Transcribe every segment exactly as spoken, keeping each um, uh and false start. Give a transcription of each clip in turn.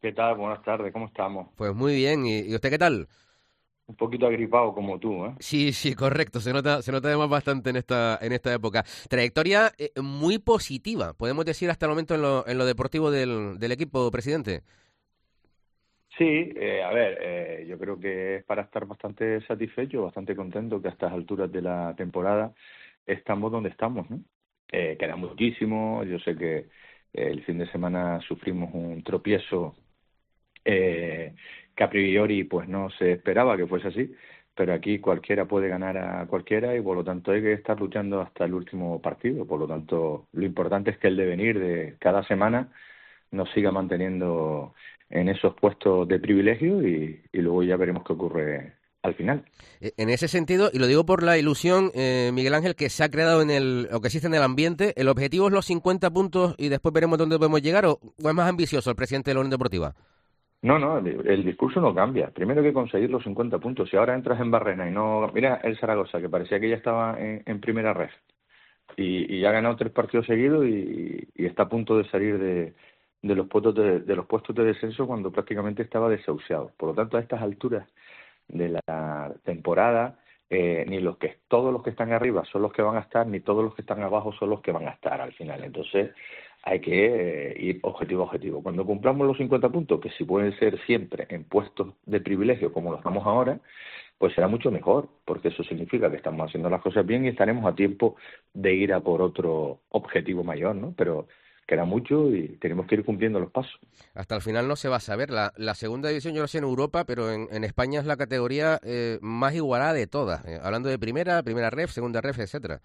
¿Qué tal? Buenas tardes, ¿cómo estamos? Pues muy bien, ¿y, y usted qué tal? Un poquito agripado como tú, ¿eh? Sí, sí, correcto, se nota, se nota además bastante en esta, en esta época. Trayectoria eh, muy positiva, podemos decir hasta el momento en lo, en lo deportivo del, del equipo, presidente. Sí, eh, a ver, eh, yo creo que es para estar bastante satisfecho, bastante contento que a estas alturas de la temporada estamos donde estamos, ¿no? Eh, queda muchísimo, yo sé que eh, el fin de semana sufrimos un tropiezo eh, que a priori pues no se esperaba que fuese así, pero aquí cualquiera puede ganar a cualquiera y por lo tanto hay que estar luchando hasta el último partido. Por lo tanto, lo importante es que el devenir de cada semana nos siga manteniendo en esos puestos de privilegio y, y luego ya veremos qué ocurre al final. Eh, En ese sentido, y lo digo por la ilusión, eh, Miguel Ángel, que se ha creado en el, o que existe en el ambiente, ¿el objetivo es los cincuenta puntos y después veremos dónde podemos llegar o, o es más ambicioso el presidente de la Unión Deportiva? No, no, el, el discurso no cambia. Primero hay que conseguir los cincuenta puntos. Si ahora entras en Barrena y no... Mira el Zaragoza, que parecía que ya estaba en, en primera red. y, y ha ganado tres partidos seguidos y, y está a punto de salir de, de los puestos de, de los puestos de descenso cuando prácticamente estaba desahuciado. Por lo tanto, a estas alturas de la temporada, eh, ni los que todos los que están arriba son los que van a estar, ni todos los que están abajo son los que van a estar al final. Entonces, hay que eh, ir objetivo a objetivo. Cuando cumplamos los cincuenta puntos, que si pueden ser siempre en puestos de privilegio como lo estamos ahora, pues será mucho mejor, porque eso significa que estamos haciendo las cosas bien y estaremos a tiempo de ir a por otro objetivo mayor, ¿no? Pero queda mucho y tenemos que ir cumpliendo los pasos. Hasta el final no se va a saber. La, la segunda división yo lo sé en Europa, pero en, en España es la categoría eh, más igualada de todas. Eh, hablando de primera, primera ref, segunda ref, etcétera.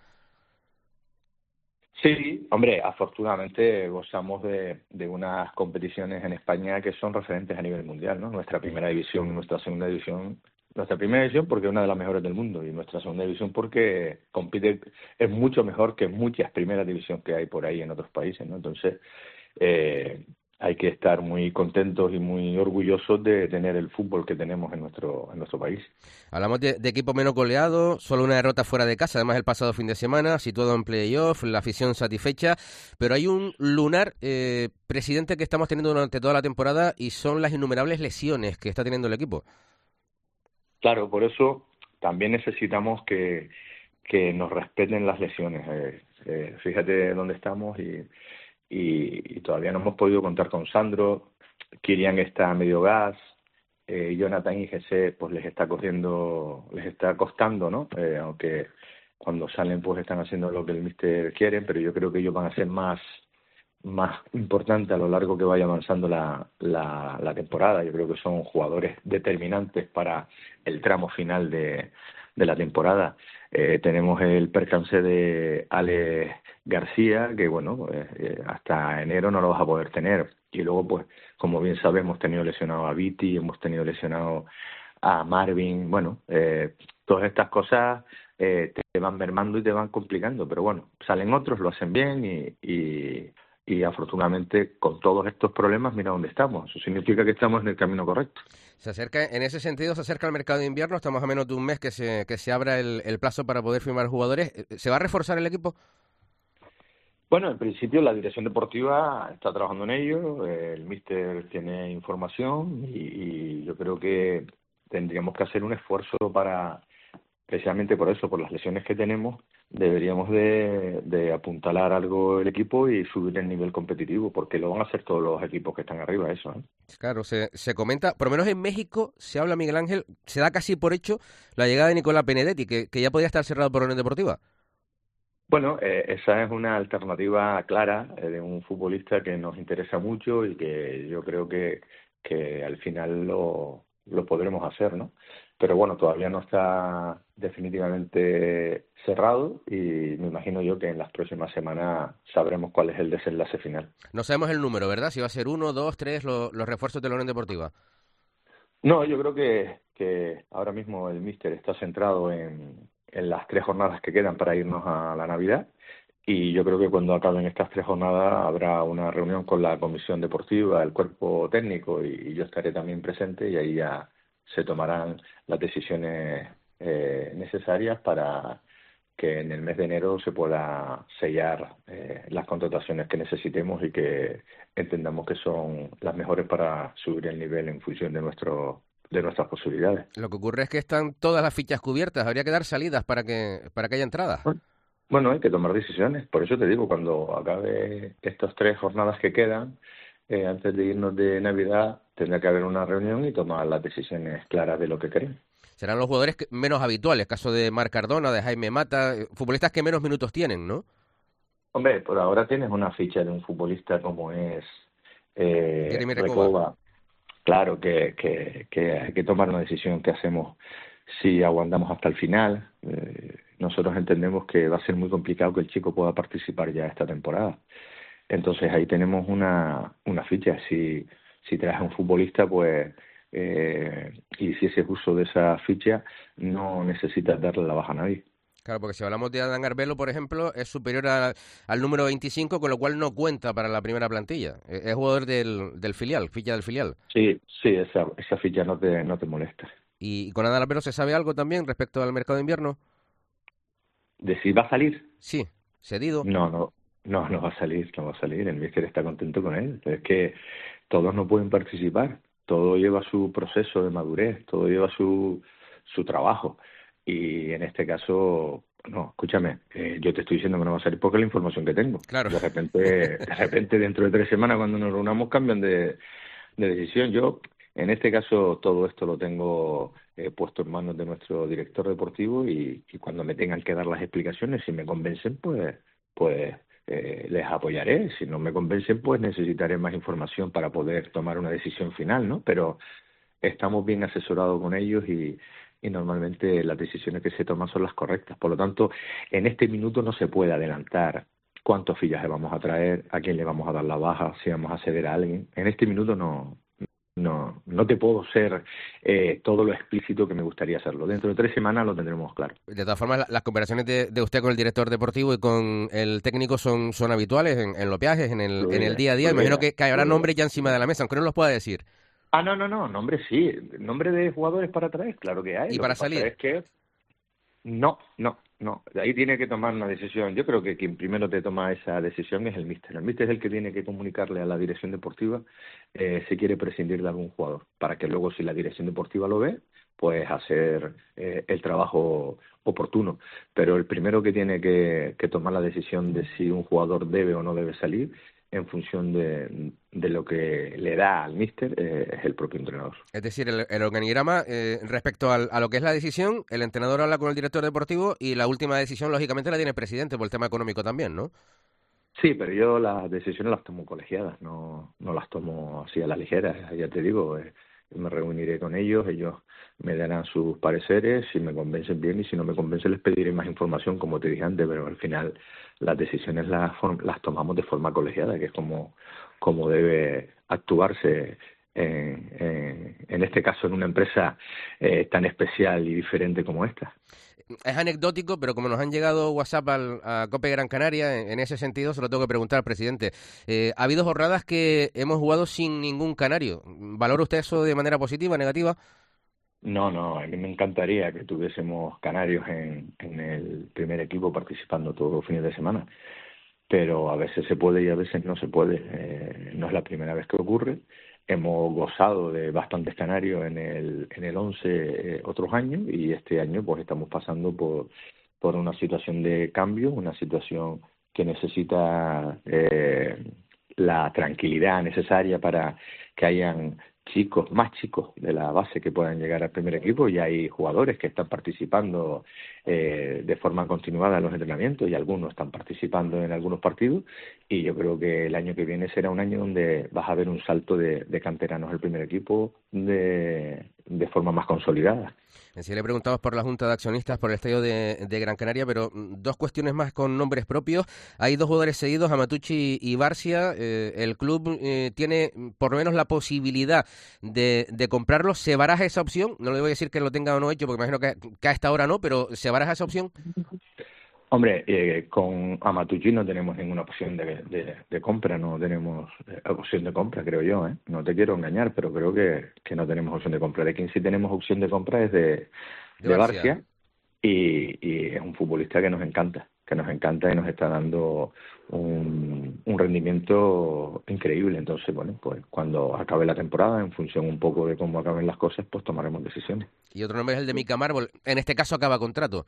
Sí, hombre, afortunadamente gozamos de, de unas competiciones en España que son referentes a nivel mundial, ¿no? Nuestra primera división y nuestra segunda división. Nuestra primera división porque es una de las mejores del mundo y nuestra segunda división porque compite, es mucho mejor que muchas primeras divisiones que hay por ahí en otros países, ¿no? Entonces, eh, hay que estar muy contentos y muy orgullosos de tener el fútbol que tenemos en nuestro, en nuestro país. Hablamos de, de equipo menos goleado, solo una derrota fuera de casa, además el pasado fin de semana, situado en playoff, la afición satisfecha, pero hay un lunar, eh, presidente, que estamos teniendo durante toda la temporada y son las innumerables lesiones que está teniendo el equipo. Claro, por eso también necesitamos que, que nos respeten las lesiones. Eh, eh, fíjate dónde estamos y, y, y todavía no hemos podido contar con Sandro. Kirian está a medio gas. Eh, Jonathan y Jesse pues les está cogiendo, les está costando, ¿no? Eh, aunque cuando salen pues están haciendo lo que el míster quiere, pero yo creo que ellos van a ser más más importante a lo largo que vaya avanzando la, la, la temporada. Yo creo que son jugadores determinantes para el tramo final de, de la temporada. Eh, tenemos el percance de Alex García, que bueno, pues, eh, hasta enero no lo vas a poder tener. Y luego, pues, como bien sabemos, hemos tenido lesionado a Viti, hemos tenido lesionado a Marvin. Bueno, eh, todas estas cosas eh, te van mermando y te van complicando, pero bueno, salen otros, lo hacen bien y, y y afortunadamente con todos estos problemas mira dónde estamos. Eso significa que estamos en el camino correcto. Se acerca, en ese sentido, se acerca el mercado de invierno, estamos a menos de un mes que se, que se abra el, el plazo para poder firmar jugadores. Eh, ¿Se va a reforzar el equipo? Bueno, en principio la dirección deportiva está trabajando en ello, eh, el míster tiene información y, y yo creo que tendríamos que hacer un esfuerzo para, precisamente por eso, por las lesiones que tenemos, deberíamos de, de apuntalar algo el equipo y subir el nivel competitivo, porque lo van a hacer todos los equipos que están arriba, eso, ¿eh? Claro, se, se comenta, por lo menos en México se habla, Miguel Ángel, se da casi por hecho la llegada de Nicolás Benedetti, que, que ya podría estar cerrado por Unión Deportiva. Bueno, eh, esa es una alternativa clara eh, de un futbolista que nos interesa mucho y que yo creo que, que al final lo, lo podremos hacer, ¿no? Pero bueno, todavía no está definitivamente cerrado y me imagino yo que en las próximas semanas sabremos cuál es el desenlace final. No sabemos el número, ¿verdad? Si va a ser uno, dos, tres, lo- los refuerzos de la Unión Deportiva. No, yo creo que, que ahora mismo el míster está centrado en, en las tres jornadas que quedan para irnos a la Navidad y yo creo que cuando acaben estas tres jornadas habrá una reunión con la comisión deportiva, el cuerpo técnico y, y yo estaré también presente y ahí ya se tomarán las decisiones eh, necesarias para que en el mes de enero se pueda sellar eh, las contrataciones que necesitemos y que entendamos que son las mejores para subir el nivel en función de nuestro de nuestras posibilidades. Lo que ocurre es que están todas las fichas cubiertas. Habría que dar salidas para que para que haya entradas. Bueno, bueno, hay que tomar decisiones. Por eso te digo, cuando acabe estas tres jornadas que quedan, eh, antes de irnos de Navidad, tendrá que haber una reunión y tomar las decisiones claras de lo que queremos. Serán los jugadores que- menos habituales, caso de Marc Cardona, de Jaime Mata, eh, futbolistas que menos minutos tienen, ¿no? Hombre, por ahora tienes una ficha de un futbolista como es eh, Jeremy Recoba. Recoba. Claro que, que, que hay que tomar una decisión que hacemos si aguantamos hasta el final. Eh, nosotros entendemos que va a ser muy complicado que el chico pueda participar ya esta temporada. Entonces ahí tenemos una, una ficha. Si, si traes a un futbolista, pues eh, y si ese uso de esa ficha, no necesitas darle la baja a nadie. Claro, porque si hablamos de Adán Arbelo, por ejemplo, es superior a- al número veinticinco, con lo cual no cuenta para la primera plantilla. Eh, Es jugador del, del filial, ficha del filial. Sí, sí, esa, esa ficha no te, no te molesta. ¿Y con Adán Arbelo se sabe algo también respecto al mercado de invierno? ¿De si va a salir? Sí, cedido. No, no, no, no va a salir, no va a salir. El míster está contento con él. Es que todos no pueden participar. Todo lleva su proceso de madurez, todo lleva su, su trabajo. Y en este caso, no, escúchame, eh, yo te estoy diciendo que no va a salir porque es la información que tengo. Claro. De repente, de repente dentro de tres semanas cuando nos reunamos cambian de, de decisión. Yo, en este caso, todo esto lo tengo eh, puesto en manos de nuestro director deportivo y, y cuando me tengan que dar las explicaciones, si me convencen, pues, pues eh, les apoyaré. Si no me convencen, pues necesitaré más información para poder tomar una decisión final, ¿no? Pero estamos bien asesorados con ellos y, y normalmente las decisiones que se toman son las correctas. Por lo tanto, en este minuto no se puede adelantar cuántos fichajes vamos a traer, a quién le vamos a dar la baja, si vamos a ceder a alguien. En este minuto no, no, no te puedo ser eh, todo lo explícito que me gustaría hacerlo. Dentro de tres semanas lo tendremos claro. De todas formas, la- las conversaciones de, de usted con el director deportivo y con el técnico son, son habituales en, en los viajes, en el, en el Fluida, día a día. Imagino fluida, que, que habrá fluida. nombres ya encima de la mesa, aunque no los pueda decir. Ah, no, no, no, nombre sí, nombre de jugadores para traer, claro que hay. Y Lo para que pasa salir. es que no, no, no. De ahí tiene que tomar una decisión. Yo creo que quien primero te toma esa decisión es el míster. El míster es el que tiene que comunicarle a la dirección deportiva eh, si quiere prescindir de algún jugador, para que luego si la dirección deportiva lo ve, pues hacer eh, el trabajo oportuno. Pero el primero que tiene que, que tomar la decisión de si un jugador debe o no debe salir en función de, de lo que le da al míster eh, es el propio entrenador. Es decir, el, el organigrama, eh, respecto al- a lo que es la decisión, el entrenador habla con el director deportivo y la última decisión, lógicamente, la tiene el presidente por el tema económico también, ¿no? Sí, pero yo las decisiones las tomo colegiadas, no, no las tomo así a la ligera, ya te digo, eh, me reuniré con ellos, ellos me darán sus pareceres, si me convencen bien y si no me convencen les pediré más información, como te dije antes, pero al final las decisiones las, form- las tomamos de forma colegiada, que es como, como debe actuarse en, en, en este caso en una empresa eh, tan especial y diferente como esta. Es anecdótico, pero como nos han llegado WhatsApp al, a Cope Gran Canaria, en, en ese sentido se lo tengo que preguntar al presidente. Eh, ha habido jornadas que hemos jugado sin ningún canario. ¿Valora usted eso de manera positiva, negativa? No, no, a mí me encantaría que tuviésemos canarios en, en el primer equipo participando todos los fines de semana, pero a veces se puede y a veces no se puede. Eh, no es la primera vez que ocurre. Hemos gozado de bastantes canarios en el en el once eh, otros años y este año pues estamos pasando por por una situación de cambio, una situación que necesita eh, la tranquilidad necesaria para que hayan chicos, más chicos de la base que puedan llegar al primer equipo y hay jugadores que están participando eh, de forma continuada en los entrenamientos y algunos están participando en algunos partidos y yo creo que el año que viene será un año donde vas a ver un salto de, de canteranos al primer equipo de, de forma más consolidada. Sí, le preguntamos por la Junta de Accionistas, por el estadio de, de Gran Canaria, pero mm, dos cuestiones más con nombres propios. Hay dos jugadores seguidos, Amatucci y Barcia. Eh, el club eh, tiene mm, por lo menos la posibilidad de, de comprarlos. ¿Se baraja esa opción? No le voy a decir que lo tenga o no hecho, porque imagino que, que a esta hora no, pero ¿se baraja esa opción? Hombre, eh, con Amatucci no tenemos ninguna opción de, de, de compra, no tenemos eh, opción de compra, creo yo, ¿eh? No te quiero engañar, pero creo que, que no tenemos opción de compra. De quien sí tenemos opción de compra es de, De de Barcia. Barcia, y, y es un futbolista que nos encanta, que nos encanta y nos está dando un, un rendimiento increíble. Entonces, bueno, pues cuando acabe la temporada, en función un poco de cómo acaben las cosas, pues tomaremos decisiones. Y otro nombre es el de Mika Marvel. En este caso acaba contrato.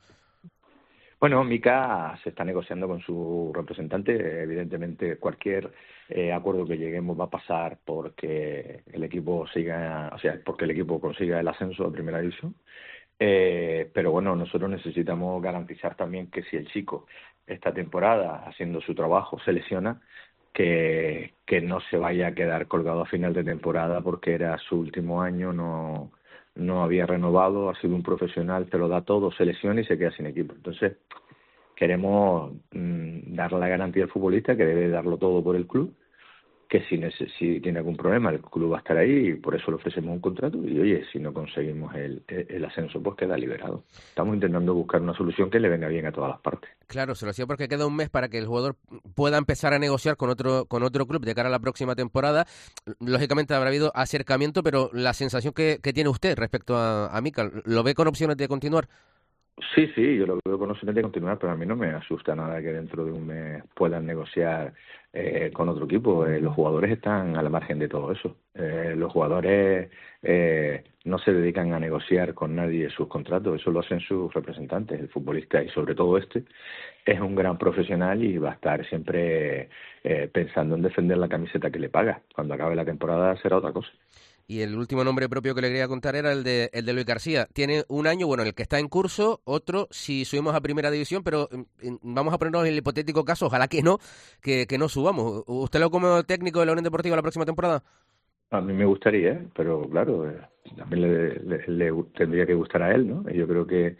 Bueno, Mika se está negociando con su representante. Evidentemente, cualquier eh, acuerdo que lleguemos va a pasar porque el equipo siga, o sea, porque el equipo consiga el ascenso a Primera División. Eh, pero bueno, nosotros necesitamos garantizar también que si el chico esta temporada haciendo su trabajo se lesiona, que, que no se vaya a quedar colgado a final de temporada porque era su último año, no no había renovado, ha sido un profesional, te lo da todo, se lesiona y se queda sin equipo. Entonces, queremos mmm, dar la garantía al futbolista que debe darlo todo por el club, que si, neces- si tiene algún problema el club va a estar ahí y por eso le ofrecemos un contrato y oye, si no conseguimos el, el, el ascenso pues queda liberado. Estamos intentando buscar una solución que le venga bien a todas las partes. Claro, se lo hacía porque queda un mes para que el jugador pueda empezar a negociar con otro con otro club de cara a la próxima temporada. Lógicamente habrá habido acercamiento, pero la sensación que, que tiene usted respecto a, a Mika, ¿lo ve con opciones de continuar? Sí, sí, yo lo veo con opciones de continuar, pero a mí no me asusta nada que dentro de un mes puedan negociar eh, con otro equipo. Eh, los jugadores están a la margen de todo eso. Eh, los jugadores eh, no se dedican a negociar con nadie sus contratos, eso lo hacen sus representantes. El futbolista, y sobre todo este, es un gran profesional y va a estar siempre eh, pensando en defender la camiseta que le paga. Cuando acabe la temporada será otra cosa. Y el último nombre propio que le quería contar era el de, el de Luis García. Tiene un año, bueno, el que está en curso, otro si subimos a Primera División, pero mm, vamos a ponernos en el hipotético caso, ojalá que no, que, que no subamos. ¿Usted lo como técnico de la Unión Deportiva la próxima temporada? A mí me gustaría, ¿eh? Pero claro, eh, también le, le- le tendría que gustar a él, ¿no? Y yo creo que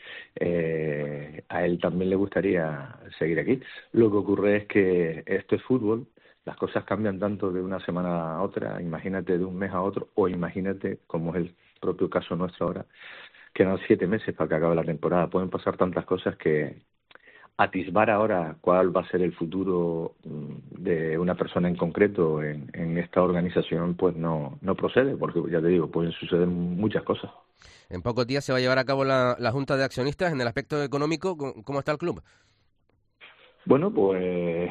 eh, a él también le gustaría seguir aquí. Lo que ocurre es que esto es fútbol, las cosas cambian tanto de una semana a otra, imagínate de un mes a otro, o imagínate, como es el propio caso nuestro ahora, quedan siete meses para que acabe la temporada. Pueden pasar tantas cosas que atisbar ahora cuál va a ser el futuro mm, de una persona en concreto en, en esta organización, pues no, no procede, porque ya te digo, pueden suceder muchas cosas. En pocos días se va a llevar a cabo la, la Junta de Accionistas en el aspecto económico. ¿Cómo cómo está el club? Bueno, pues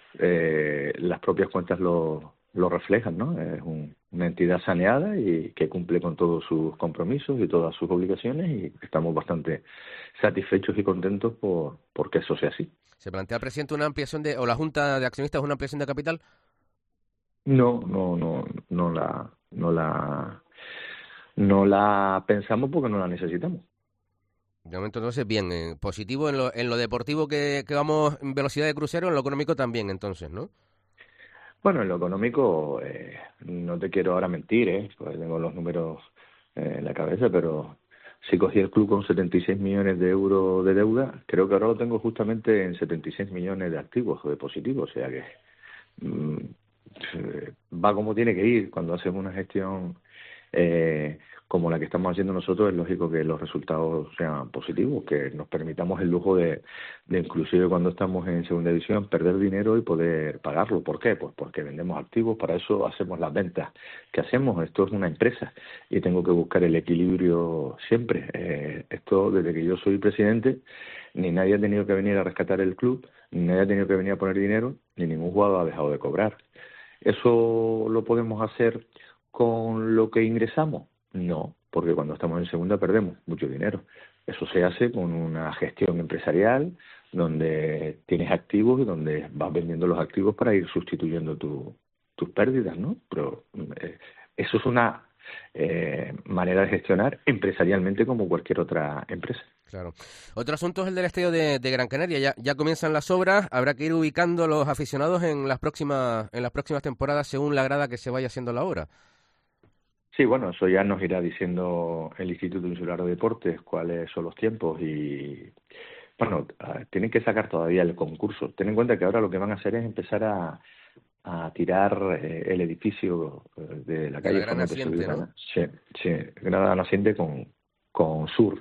eh, las propias cuentas lo, lo reflejan, ¿no? Es un- una entidad saneada y que cumple con todos sus compromisos y todas sus obligaciones y estamos bastante satisfechos y contentos por porque eso sea así. ¿Se plantea, presidente, una ampliación de, o la Junta de Accionistas una ampliación de capital? No, no, no, no la, no la, no la pensamos porque no la necesitamos. De momento, entonces, bien, eh, positivo en lo, en lo deportivo que, que vamos en velocidad de crucero, en lo económico también, entonces, ¿no? Bueno, en lo económico, eh, no te quiero ahora mentir, ¿eh? Porque tengo los números eh, en la cabeza, pero si cogí el club con setenta y seis millones de euros de deuda, creo que ahora lo tengo justamente en setenta y seis millones de activos o de positivos, o sea que mm, eh, va como tiene que ir. Cuando hacemos una gestión eh, como la que estamos haciendo nosotros, es lógico que los resultados sean positivos, que nos permitamos el lujo de, de inclusive cuando estamos en segunda división, perder dinero y poder pagarlo. ¿Por qué? Pues porque vendemos activos, para eso hacemos las ventas que hacemos. Esto es una empresa y tengo que buscar el equilibrio siempre. Eh, esto, desde que yo soy presidente, ni nadie ha tenido que venir a rescatar el club, ni nadie ha tenido que venir a poner dinero, ni ningún jugador ha dejado de cobrar. ¿Eso lo podemos hacer con lo que ingresamos? No, porque cuando estamos en segunda perdemos mucho dinero. Eso se hace con una gestión empresarial donde tienes activos y donde vas vendiendo los activos para ir sustituyendo tu, tus pérdidas, ¿no? Pero eh, eso es una eh, manera de gestionar empresarialmente como cualquier otra empresa. Claro. Otro asunto es el del estadio de, de Gran Canaria. Ya, ya comienzan las obras. Habrá que ir ubicando a los aficionados en las próximas, en las próximas temporadas según la grada que se vaya haciendo la obra. Sí, bueno, eso ya nos irá diciendo el Instituto Insular de Deportes cuáles son los tiempos y, bueno, ah, tienen que sacar todavía el concurso. Ten en cuenta que ahora lo que van a hacer es empezar a, a tirar eh, el edificio eh, de la De la calle gran Fuente naciente, ¿no? Sevillana. Sí, sí, Granada Naciente con, con Sur.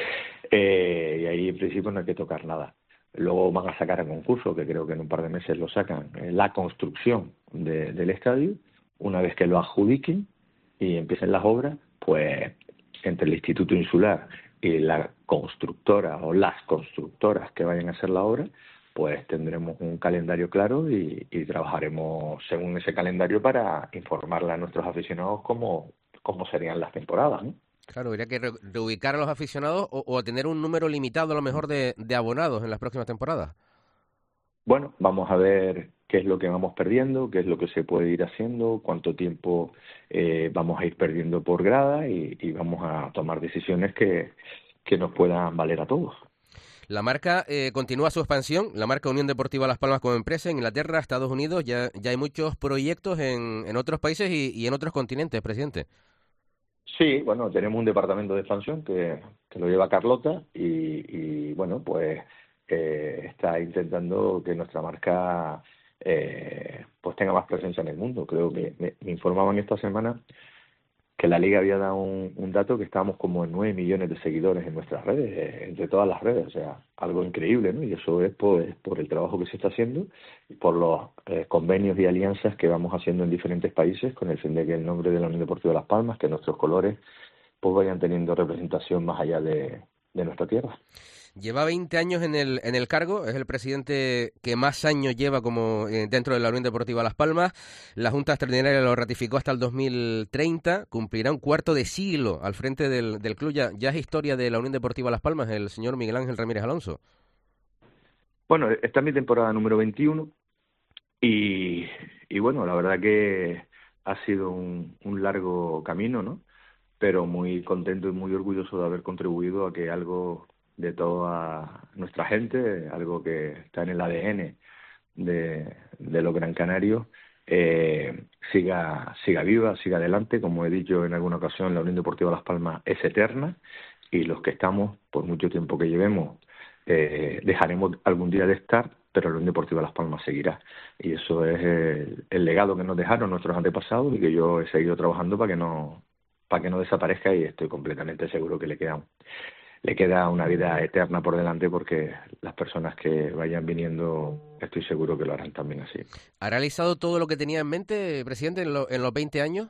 Eh, y ahí en principio no hay que tocar nada. Luego van a sacar el concurso, que creo que en un par de meses lo sacan, eh, la construcción de, del estadio. Una vez que lo adjudiquen y empiecen las obras, pues entre el Instituto Insular y la constructoras o las constructoras que vayan a hacer la obra, pues tendremos un calendario claro y, y trabajaremos según ese calendario para informarle a nuestros aficionados cómo, cómo serían las temporadas, ¿no? Claro, habría que re- reubicar a los aficionados o, o tener un número limitado a lo mejor de, de abonados en las próximas temporadas. Bueno, vamos a ver qué es lo que vamos perdiendo, qué es lo que se puede ir haciendo, cuánto tiempo eh, vamos a ir perdiendo por grada y, y vamos a tomar decisiones que, que nos puedan valer a todos. La marca eh, continúa su expansión, la marca Unión Deportiva Las Palmas como empresa en Inglaterra, Estados Unidos, ya, ya hay muchos proyectos en, en otros países y, y en otros continentes, presidente. Sí, bueno, tenemos un departamento de expansión que, que lo lleva Carlota y, y bueno, pues eh, está intentando que nuestra marca eh, pues tenga más presencia en el mundo. Creo que me, me informaban esta semana que la Liga había dado un, un dato que estábamos como en nueve millones de seguidores en nuestras redes, eh, entre todas las redes, o sea, algo increíble, ¿no? Y eso es por, es por el trabajo que se está haciendo y por los eh, convenios y alianzas que vamos haciendo en diferentes países con el fin de que el nombre de la Unión Deportiva Las Palmas, que nuestros colores, pues vayan teniendo representación más allá de, de nuestra tierra. Lleva veinte años en el, en el cargo, es el presidente que más años lleva como eh, dentro de la Unión Deportiva Las Palmas. La Junta Extraordinaria lo ratificó hasta el dos mil treinta, cumplirá un cuarto de siglo al frente del, del club. Ya, ya es historia de la Unión Deportiva Las Palmas, el señor Miguel Ángel Ramírez Alonso. Bueno, esta es mi temporada número veintiuno y, y bueno, la verdad que ha sido un, un largo camino, ¿no? Pero muy contento y muy orgulloso de haber contribuido a que algo de toda nuestra gente, algo que está en el A D N de, de los Gran Canarios, eh, siga siga viva, siga adelante. Como he dicho en alguna ocasión, la Unión Deportiva Las Palmas es eterna y los que estamos, por mucho tiempo que llevemos, eh, dejaremos algún día de estar, pero la Unión Deportiva Las Palmas seguirá. Y eso es el, el legado que nos dejaron nuestros antepasados y que yo he seguido trabajando para que no para que no desaparezca y estoy completamente seguro que le queda le queda una vida eterna por delante porque las personas que vayan viniendo estoy seguro que lo harán también así. ¿Ha realizado todo lo que tenía en mente, presidente, en, lo, en los veinte años?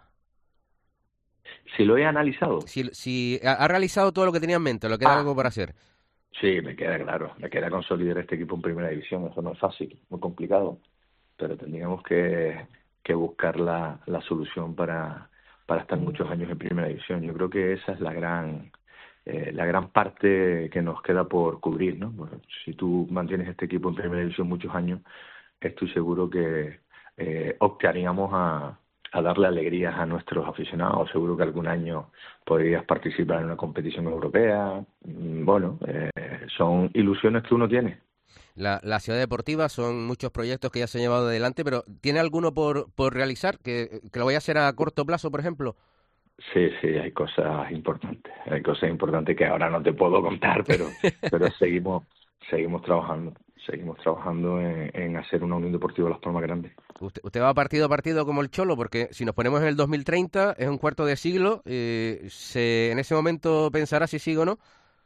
Si lo he analizado. Si, si ha, ha realizado todo lo que tenía en mente, ¿lo queda Ah, algo por hacer? sí, me queda claro. Me queda consolidar este equipo en primera división. Eso no es fácil, muy complicado. Pero tendríamos que, que buscar la, la solución para, para estar muchos años en primera división. Yo creo que esa es la gran eh, la gran parte que nos queda por cubrir, ¿no? Bueno, si tú mantienes este equipo en primera división muchos años, estoy seguro que eh, optaríamos a, a darle alegrías a nuestros aficionados. Seguro que algún año podrías participar en una competición europea. Bueno, eh, son ilusiones que uno tiene. La, la ciudad deportiva son muchos proyectos que ya se han llevado adelante, pero ¿tiene alguno por, por realizar que, que lo vaya a hacer a corto plazo, por ejemplo? Sí, sí, hay cosas importantes, hay cosas importantes que ahora no te puedo contar, pero pero seguimos seguimos trabajando, seguimos trabajando en, en hacer una Unión Deportiva Las Palmas grande. Usted, usted va partido a partido como el Cholo, porque si nos ponemos en el dos mil treinta, es un cuarto de siglo, eh, se, en ese momento pensará si sigue o no.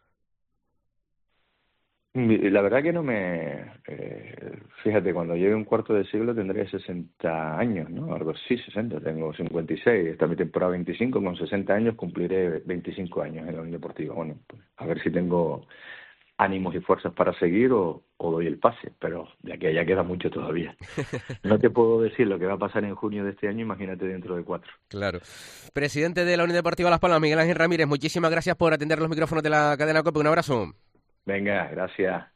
La verdad que no me... Eh, fíjate, cuando lleve un cuarto de siglo tendré sesenta años, ¿no? Algo así, sesenta, tengo cincuenta y seis, esta es mi temporada veinticinco, con sesenta años cumpliré veinticinco años en la Unión Deportiva. Bueno, pues a ver si tengo ánimos y fuerzas para seguir o, o doy el pase, pero de aquí a allá queda mucho todavía. No te puedo decir lo que va a pasar en junio de este año, imagínate dentro de cuatro. Claro. Presidente de la Unión Deportiva Las Palmas, Miguel Ángel Ramírez, muchísimas gracias por atender los micrófonos de la cadena COPE. Un abrazo. Venga, gracias.